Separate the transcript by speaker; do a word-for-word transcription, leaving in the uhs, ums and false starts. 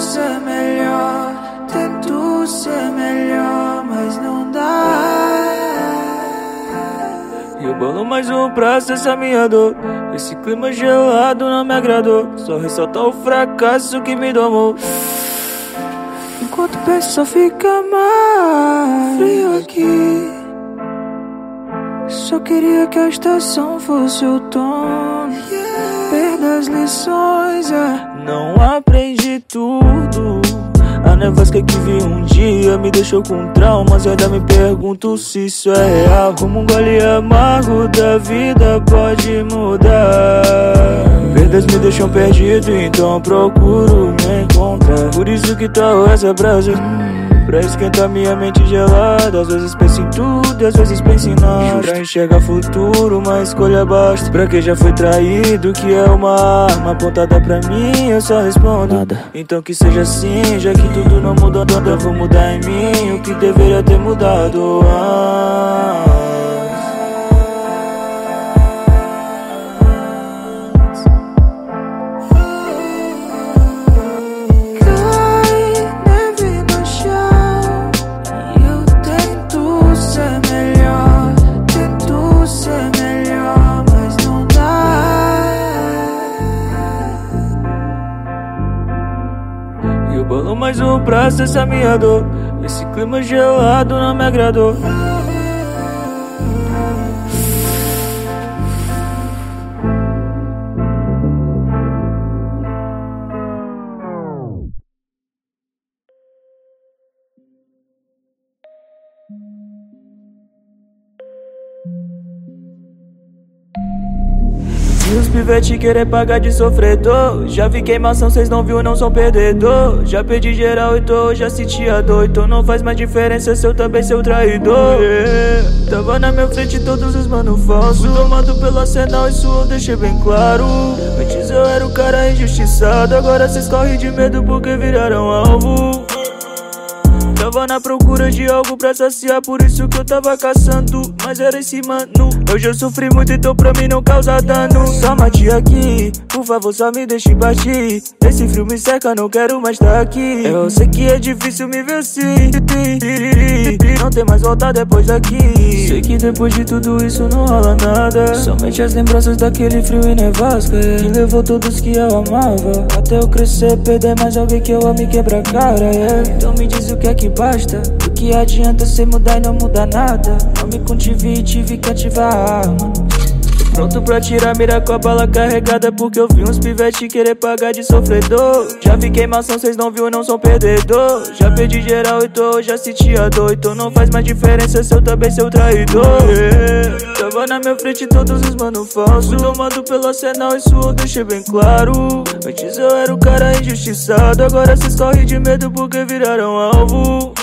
Speaker 1: ser melhor, tento ser melhor, mas não dá.
Speaker 2: E eu bolo mais um pra cessar minha dor. Esse clima gelado não me agradou, só ressalta o fracasso que me domou.
Speaker 1: Enquanto o pessoal fica mais frio aqui, só queria que a estação fosse outono. Perda as lições, é.
Speaker 2: Não aprendi tudo. A nevasca que vi um dia me deixou com traumas. E ainda me pergunto se isso é real. Como um gole amargo da vida pode mudar. Perdas me deixam perdido, então procuro me encontrar. Por isso que tal essa brasa, pra esquentar minha mente gelada. Às vezes penso em tudo, às vezes penso em nada. Pra enxergar futuro, uma escolha basta. Pra quem já foi traído, que é uma arma apontada pra mim, eu só respondo nada. Então que seja assim, já que tudo não mudou nada. Eu vou mudar em mim o que deveria ter mudado antes. Eu bolo mais um pra cessar minha dor. Esse clima gelado não me agradou. E os pivete querer pagar de sofredor. Já vi queimação, cês não viu, não são perdedor. Já perdi geral e tô hoje assisti a dor. Então não faz mais diferença se eu também ser o traidor, yeah. Tava na minha frente todos os mano falsos, fui tomado pelo arsenal, isso eu deixei bem claro. Antes eu era o cara injustiçado, agora cês correm de medo porque viraram alvo. Tava na procura de algo pra saciar, por isso que eu tava caçando, mas era esse mano. Hoje eu sofri muito, então pra mim não causa dano. Só mate aqui, por favor só me deixe partir. Esse frio me seca, não quero mais tá aqui. Eu sei que é difícil me ver assim, não tem mais volta depois daqui. Sei que depois de tudo isso não rola nada, somente as lembranças daquele frio e nevasca, yeah, que levou todos que eu amava. Até eu crescer, perder mais alguém que eu amo e quebra a cara, yeah. Então me diz o que é que basta, do que adianta cê mudar e não mudar nada. Não me contive e tive que ativar a arma. Pronto pra tirar mira com a bala carregada, porque eu vi uns pivete querer pagar de sofredor. Já vi queimação, cês não viu, não são perdedor. Já perdi geral e tô hoje assisti a dor. Então não faz mais diferença se eu também ser o traidor, yeah. Tava na minha frente todos os mano falsos, fui tomado pelo arsenal, isso eu deixei bem claro. Antes eu era o cara injustiçado, agora cês correm de medo porque viraram alvo.